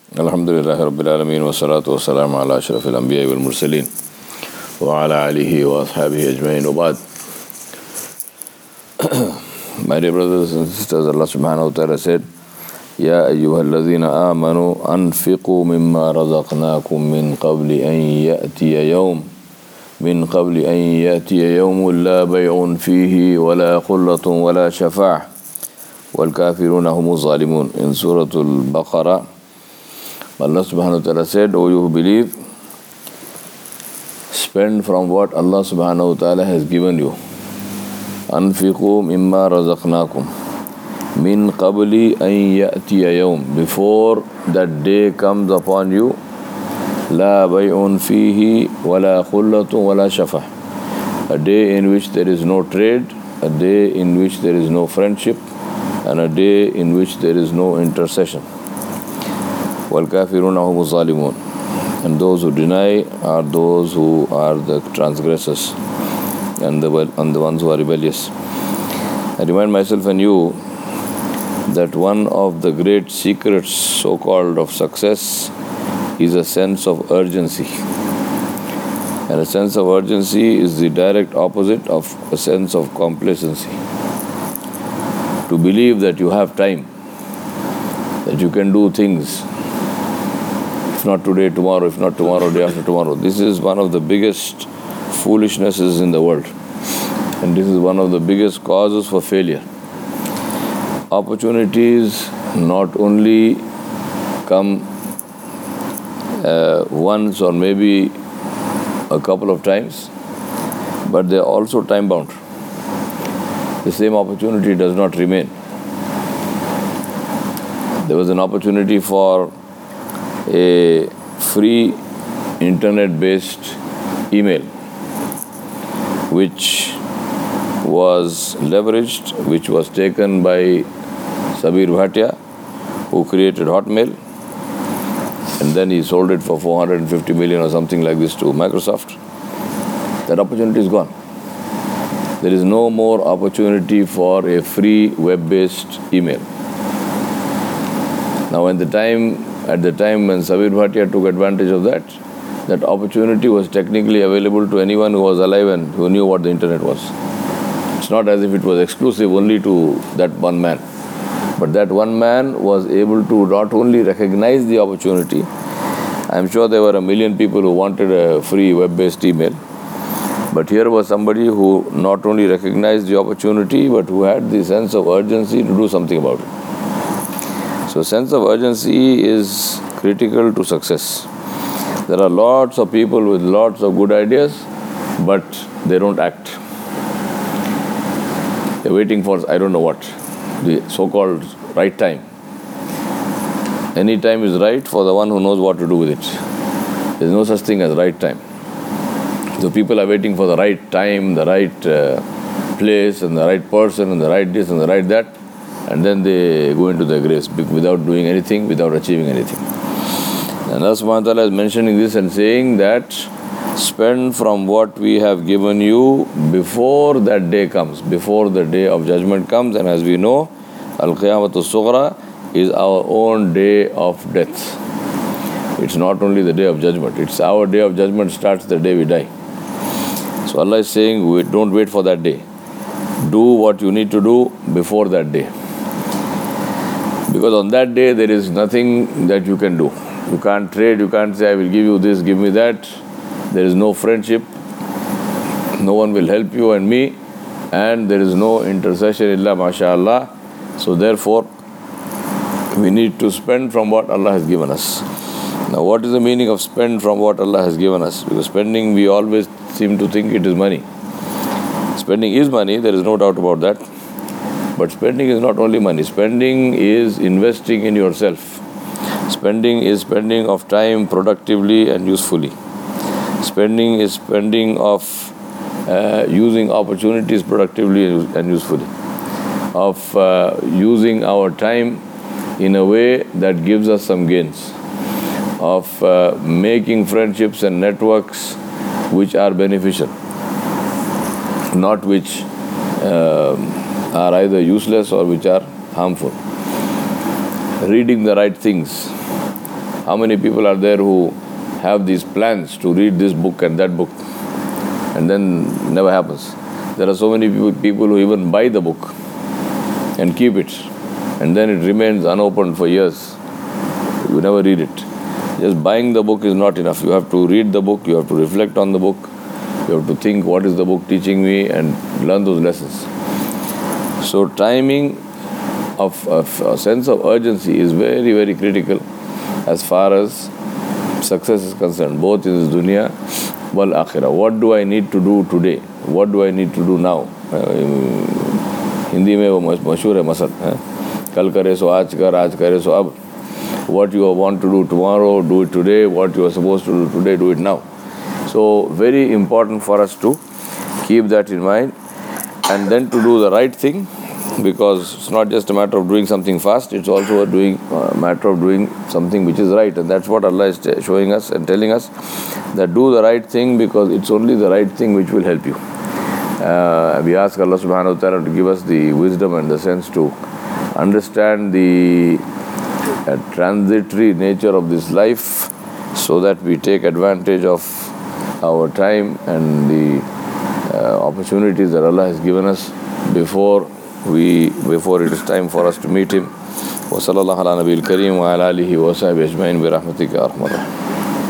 Alhamdulillah Rabbil Alameen wa salatu wa salamu ala ashrafil anbiya wal mursaleen wa ala alihi wa ashabihi ajma'in wa ba'd. My dear brothers and sisters, Allah subhanahu wa ta'ala said, Ya ayyuhalladhina amanu anfiqu mimma razaqnakum min qabli an ya'tiya yawmun la bay'un fihi wa la khullatun wa la shafa'ah wal kafiruna humu zalimun. In Surah Al-Baqarah, Allah subhanahu wa ta'ala said, O you who believe, spend from what Allah subhanahu wa ta'ala has given you. Anfiqu mimma razaqnakum min qabli an ya'tiya yawm, before that day comes upon you, la bay'un fihi wa la khullatun wa la shafah, a day in which there is no trade, a day in which there is no friendship, and a day in which there is no intercession. وَالْكَافِرُونَ هُمُ الظَّالِمُونَ, and those who deny are those who are the transgressors and the ones who are rebellious. I remind myself and you that one of the great secrets, so-called, of success is a sense of urgency. And a sense of urgency is the direct opposite of a sense of complacency. To believe that you have time, that you can do things, if not today, tomorrow, if not tomorrow, day after tomorrow. This is one of the biggest foolishnesses in the world. And this is one of the biggest causes for failure. Opportunities not only come once or maybe a couple of times, but they are also time-bound. The same opportunity does not remain. There was an opportunity for a free internet-based email which was leveraged, which was taken by Sabir Bhatia, who created Hotmail, and then he sold it for 450 million or something like this to Microsoft. That opportunity is gone. There is no more opportunity for a free web-based email. Now, at the time when Sabir Bhatia took advantage of that opportunity was technically available to anyone who was alive and who knew what the internet was. It's not as if it was exclusive only to that one man. But that one man was able to not only recognize the opportunity, I'm sure there were a million people who wanted a free web-based email, but here was somebody who not only recognized the opportunity, but who had the sense of urgency to do something about it. So sense of urgency is critical to success. There are lots of people with lots of good ideas, but they don't act. They're waiting for, I don't know what, the so-called right time. Any time is right for the one who knows what to do with it. There's no such thing as right time. So people are waiting for the right time, the right place, and the right person, and the right this, and the right that, and then they go into their graves without doing anything, without achieving anything. And Allah subhanahu wa ta'ala is mentioning this and saying that spend from what we have given you before that day comes, before the day of judgment comes. And as we know, Al-Qiyamatu Sughra is our own day of death. It's not only the day of judgment, it's our day of judgment starts the day we die. So Allah is saying, don't wait for that day. Do what you need to do before that day. Because on that day, there is nothing that you can do. You can't trade, you can't say, I will give you this, give me that. There is no friendship. No one will help you and me. And there is no intercession, illa masha'Allah. So therefore, we need to spend from what Allah has given us. Now, what is the meaning of spend from what Allah has given us? Because spending, we always seem to think it is money. Spending is money, there is no doubt about that. But spending is not only money. Spending is investing in yourself. Spending is spending of time productively and usefully. Spending is spending of using opportunities productively and usefully. Of using our time in a way that gives us some gains. Of making friendships and networks which are beneficial. Not which are either useless or which are harmful. Reading the right things, How many people are there who have these plans to read this book and that book, and then never happens? There are so many people who even buy the book and keep it, and then it remains unopened for years. You never read it. Just buying the book is not enough. You have to read the book, you have to reflect on the book, you have to think, what is the book teaching me, and learn those lessons. So timing of a sense of urgency is very, very critical as far as success is concerned, both in this dunya wal akhirah. What do I need to do today? What do I need to do now? Hindi में वो मशहूर है muscle, कल करे सो आज कर, आज करे सो अब. What you want to do tomorrow, do it today. What you are supposed to do today, do it now. So very important for us to keep that in mind, and then to do the right thing, because it's not just a matter of doing something fast, it's also a matter of doing something which is right. And that's what Allah is showing us and telling us, that do the right thing, because it's only the right thing which will help you. We ask Allah subhanahu wa ta'ala to give us the wisdom and the sense to understand the transitory nature of this life, so that we take advantage of our time and the opportunities that Allah has given us before it is time for us to meet Him. Wa sallallahu ala nabiyil kareem wa ala alihi wa sahbihi ajma'in bi rahmatika ya arhamar rahimin.